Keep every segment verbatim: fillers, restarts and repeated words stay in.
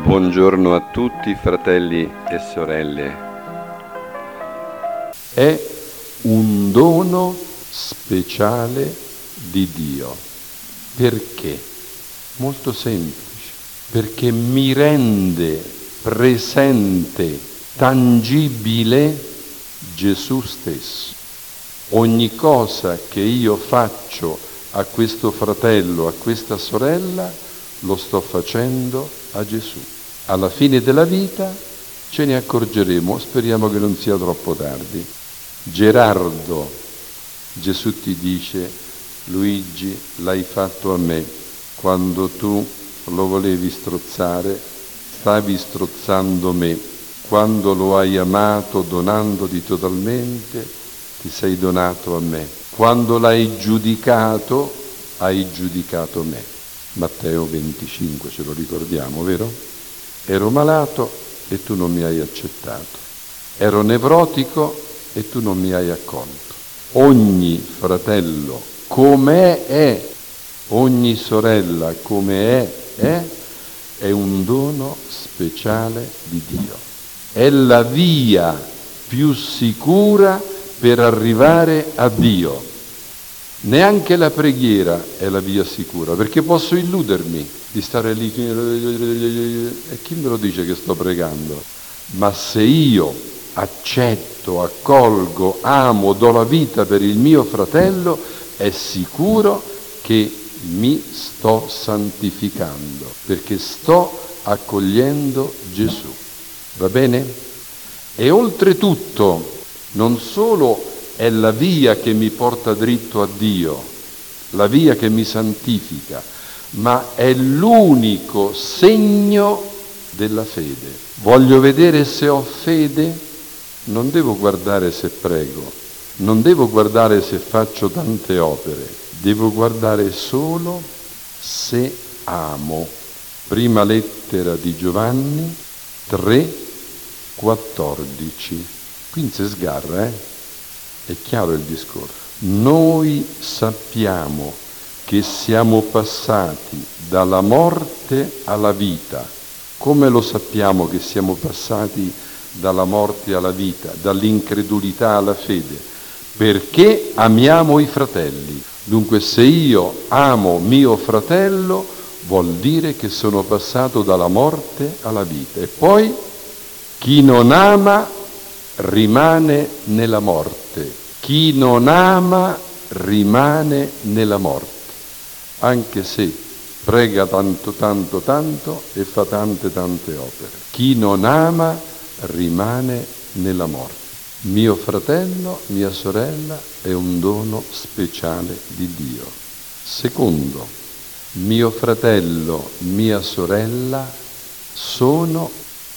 Buongiorno a tutti fratelli e sorelle. È un dono speciale di Dio. Perché? Molto semplice. Perché mi rende presente, tangibile Gesù stesso. Ogni cosa che io faccio a questo fratello, a questa sorella, lo sto facendo a Gesù. Alla fine della vita ce ne accorgeremo, speriamo che non sia troppo tardi. Gerardo, Gesù ti dice: Luigi, l'hai fatto a me. Quando tu lo volevi strozzare, stavi strozzando me. Quando lo hai amato donandoti totalmente, ti sei donato a me. Quando l'hai giudicato, hai giudicato me. Matteo venticinque, ce lo ricordiamo, vero? Ero malato e tu non mi hai accettato. Ero nevrotico e tu non mi hai accolto. Ogni fratello come è, ogni sorella come è, è, è un dono speciale di Dio. È la via più sicura per arrivare a Dio. Neanche la preghiera è la via sicura, perché posso illudermi di stare lì e chi me lo dice che sto pregando? Ma se io accetto, accolgo, amo, do la vita per il mio fratello, è sicuro che mi sto santificando, perché sto accogliendo Gesù. Va bene? E oltretutto, non solo è la via che mi porta dritto a Dio, la via che mi santifica, ma è l'unico segno della fede. Voglio vedere se ho fede, non devo guardare se prego, non devo guardare se faccio tante opere, devo guardare solo se amo. Prima lettera di Giovanni tre quattordici. Qui non si sgarra, eh? È chiaro il discorso. Noi sappiamo che siamo passati dalla morte alla vita. Come lo sappiamo che siamo passati dalla morte alla vita, dall'incredulità alla fede? Perché amiamo i fratelli. Dunque, se io amo mio fratello, vuol dire che sono passato dalla morte alla vita. E poi, chi non ama rimane nella morte. Chi non ama rimane nella morte, anche se prega tanto, tanto, tanto e fa tante, tante opere. Chi non ama rimane nella morte. Mio fratello, mia sorella è un dono speciale di Dio. Secondo, mio fratello, mia sorella sono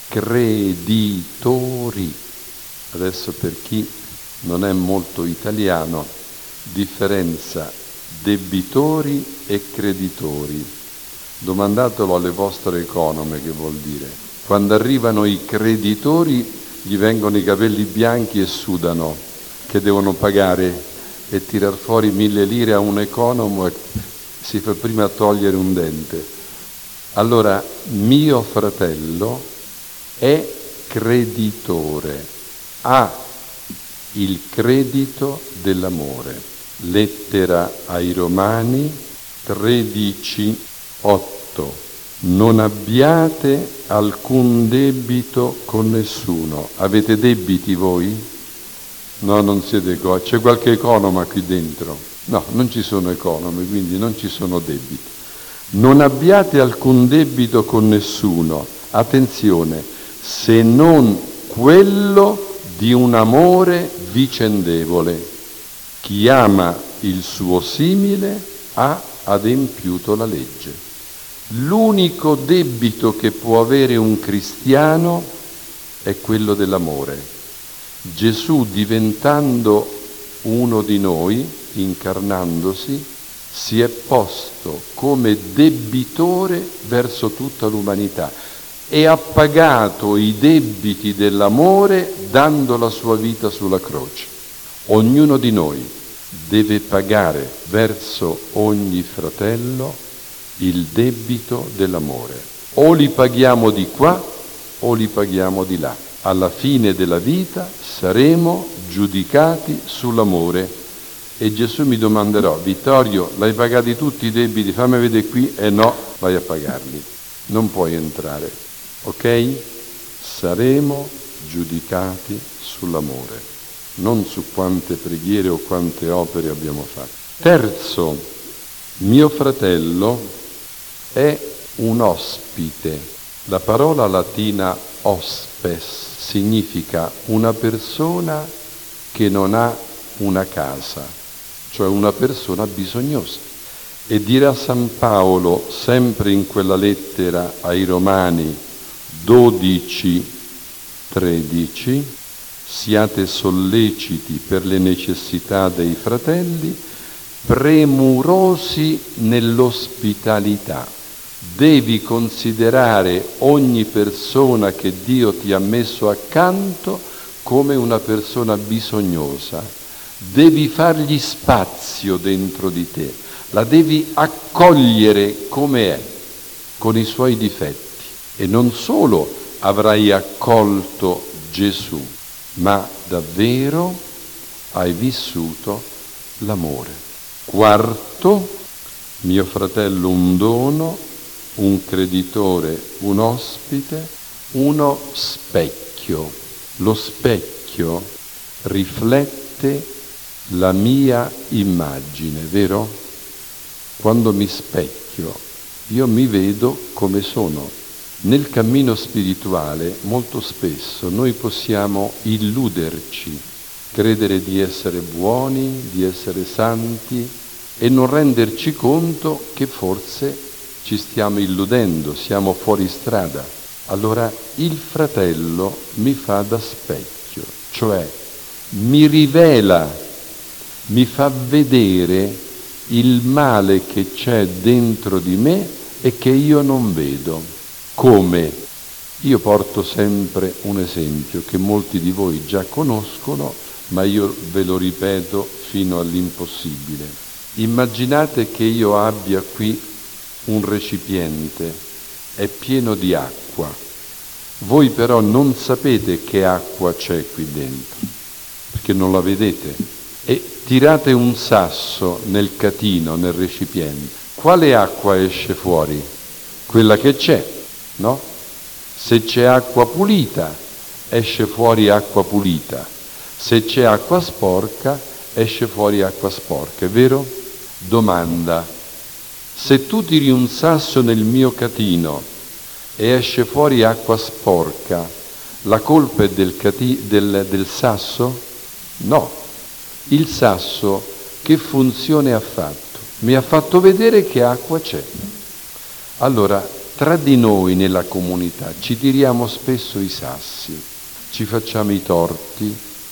creditori. Adesso, per chi non è molto italiano, differenza debitori e creditori. Domandatelo alle vostre econome che vuol dire. Quando arrivano i creditori gli vengono i capelli bianchi e sudano, che devono pagare e tirar fuori mille lire a un economo e si fa prima a togliere un dente. Allora, mio fratello è creditore, ha il credito dell'amore. Lettera ai Romani tredici otto. Non abbiate alcun debito con nessuno. Avete debiti voi? No, non siete qua. C'è qualche economa qui dentro? No, non ci sono economi, quindi non ci sono debiti. Non abbiate alcun debito con nessuno. Attenzione, se non quello di un amore vicendevole. Chi ama il suo simile ha adempiuto la legge. L'unico debito che può avere un cristiano è quello dell'amore. Gesù, diventando uno di noi, incarnandosi, si è posto come debitore verso tutta l'umanità e ha pagato i debiti dell'amore dando la sua vita sulla croce. Ognuno di noi deve pagare verso ogni fratello il debito dell'amore. O li paghiamo di qua o li paghiamo di là. Alla fine della vita saremo giudicati sull'amore. E Gesù mi domanderò: Vittorio, l'hai pagati tutti i debiti? Fammi vedere qui. E eh no, vai a pagarli. Non puoi entrare. Ok? Saremo giudicati sull'amore, non su quante preghiere o quante opere abbiamo fatto. Terzo, mio fratello è un ospite. La parola latina hospes significa una persona che non ha una casa, cioè una persona bisognosa. E dirà San Paolo, sempre in quella lettera ai Romani dodici tredici, siate solleciti per le necessità dei fratelli, premurosi nell'ospitalità. Devi considerare ogni persona che Dio ti ha messo accanto come una persona bisognosa. Devi fargli spazio dentro di te, la devi accogliere come è, con i suoi difetti. E non solo avrai accolto Gesù, ma davvero hai vissuto l'amore. Quarto, mio fratello un dono, un creditore, un ospite, uno specchio. Lo specchio riflette la mia immagine, vero? Quando mi specchio, io mi vedo come sono. Nel cammino spirituale molto spesso noi possiamo illuderci, credere di essere buoni, di essere santi e non renderci conto che forse ci stiamo illudendo, siamo fuori strada. Allora il fratello mi fa da specchio, cioè mi rivela, mi fa vedere il male che c'è dentro di me e che io non vedo. Come? Io porto sempre un esempio che molti di voi già conoscono, ma io ve lo ripeto fino all'impossibile. Immaginate che io abbia qui un recipiente, è pieno di acqua. Voi però non sapete che acqua c'è qui dentro, perché non la vedete. E tirate un sasso nel catino, nel recipiente. Quale acqua esce fuori? Quella che c'è. No? Se c'è acqua pulita, esce fuori acqua pulita. Se c'è acqua sporca, esce fuori acqua sporca. È vero? Domanda: se tu tiri un sasso nel mio catino e esce fuori acqua sporca, la colpa è del, cati- del, del sasso? No. Il sasso che funzione ha fatto? Mi ha fatto vedere che acqua c'è. Allora, tra di noi nella comunità ci tiriamo spesso i sassi, ci facciamo i torti,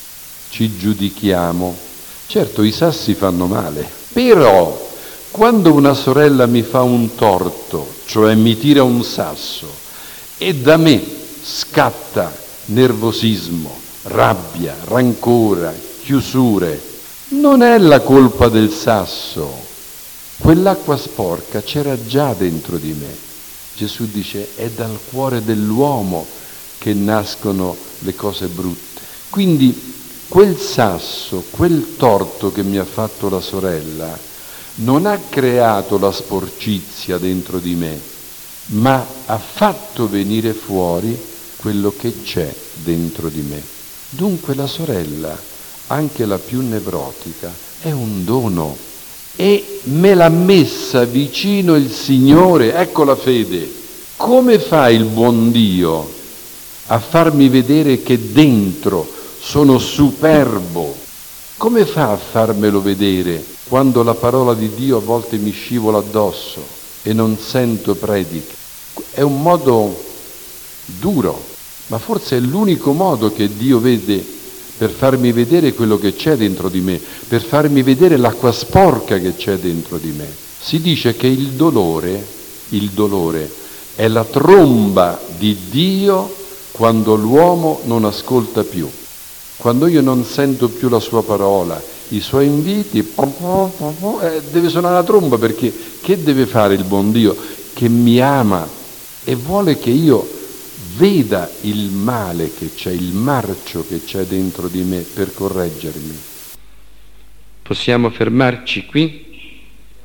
ci giudichiamo. Certo, i sassi fanno male, però quando una sorella mi fa un torto, cioè mi tira un sasso, e da me scatta nervosismo, rabbia, rancore, chiusure, non è la colpa del sasso. Quell'acqua sporca c'era già dentro di me. Gesù dice: è dal cuore dell'uomo che nascono le cose brutte. Quindi quel sasso, quel torto che mi ha fatto la sorella, non ha creato la sporcizia dentro di me, ma ha fatto venire fuori quello che c'è dentro di me. Dunque la sorella, anche la più nevrotica, è un dono. E me l'ha messa vicino il Signore, ecco la fede. Come fa il buon Dio a farmi vedere che dentro sono superbo? Come fa a farmelo vedere quando la parola di Dio a volte mi scivola addosso e non sento prediche? È un modo duro, ma forse è l'unico modo che Dio vede per farmi vedere quello che c'è dentro di me, per farmi vedere l'acqua sporca che c'è dentro di me. Si dice che il dolore, il dolore è la tromba di Dio quando l'uomo non ascolta più. Quando io non sento più la sua parola, i suoi inviti, eh, deve suonare la tromba, perché che deve fare il buon Dio? Che mi ama e vuole che io veda il male che c'è, il marcio che c'è dentro di me per correggermi. Possiamo fermarci qui?